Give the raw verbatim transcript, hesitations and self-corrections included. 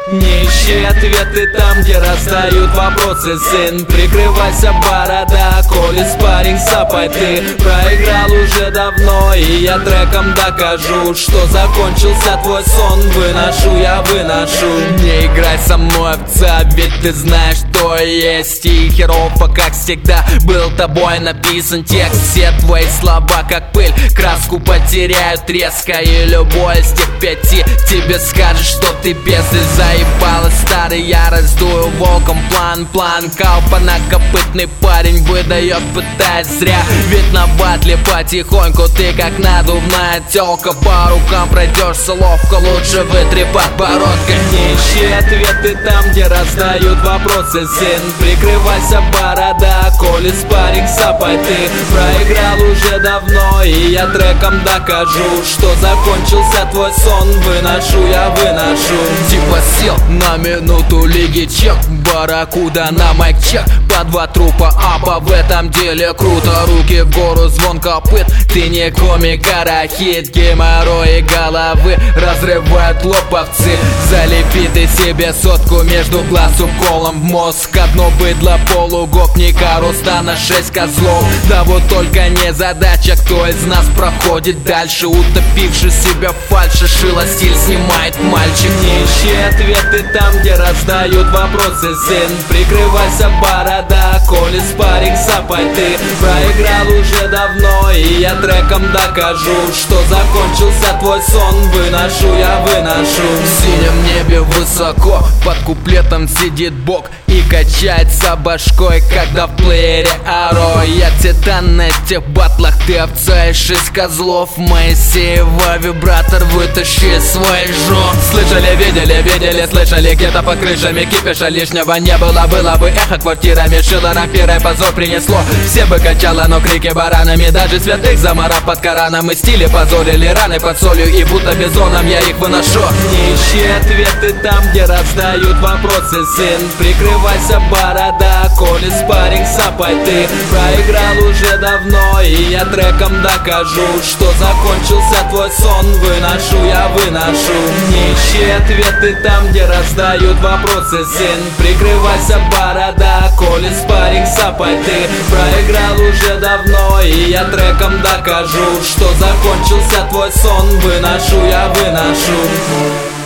Не ищи ответы там, где раздают вопросы, сын. Прикрывайся, борода, коли спарринг сапай. Ты проиграл уже давно, и я треком докажу, что закончился твой сон. Выношу, я выношу. Не играй со мной, овца, ведь ты знаешь, что есть. И херово, как всегда, был тобой написан текст. Все твои слова, как пыль, краску потеряют резко. И любой из тех пяти тебе скажет, что ты бездарь. Заебалась старый, я раздую волком план. План колпанокопытный парень выдает, пытаясь зря. Ведь на батле потихоньку ты как надувная тёлка. По рукам пройдешься ловко, лучше вытри подбородка. Не ищи ответы там, где раздают вопросы, сын. Прикрывайся, борода, коли спарринг сапай. Ты проиграл уже давно, и я треком докажу, что закончился твой сон. Выношу, я выношу. Типа сел на минуту лиги чек, барракуда на майк чек. По два трупа апа, в этом деле круто. Руки в гору, звон копыт. Ты не комик, а хит. Геморрои головы разрывают лоповцы. Залепи ты себе сотку между глаз уколом в мозг. Одно быдло полугопника, роста на шесть козлов. Да вот только не задача, кто из нас проходит дальше. Утопивший себя в фальше, шило стиль снимает мальчик. Не ищи ответы там, где раздают вопросы, сын. Прикрывайся, борода, коли спарринг сапай. Ты проиграл уже давно, и я треком докажу, что закончился твой сон. Выношу, я выношу. В синем небе высоко, под куплетом сидит бог и качается башкой, когда в плеере Аро. Я титан на этих батлах, ты овца и шесть козлов. Моисеева вибратор, вытащи свой жоп. Слышали, видели, видели, слышали, где-то под крышами кипиша. Лишнего не было, было бы эхо квартирами. Шило рампирой позор принесло. Все бы качало, но крики баранами. Даже святых заморав под Кораном. И стили позорили раны под солью, и будто бизоном я их выношу. Не ищи ответы там, где раздают вопросы, сын. Прикрывайся, борода, коли спарринг сапай. Ты проиграл уже давно, и я треком докажу, что закончился твой сон. Выношу, я выношу. Не ищи ответы там, где раздают вопросы, сын. Прикрывайся, борода, коли спарринг сапай. Ты проиграл уже давно, и я треком докажу, что закончился твой сон. Выношу, я выношу.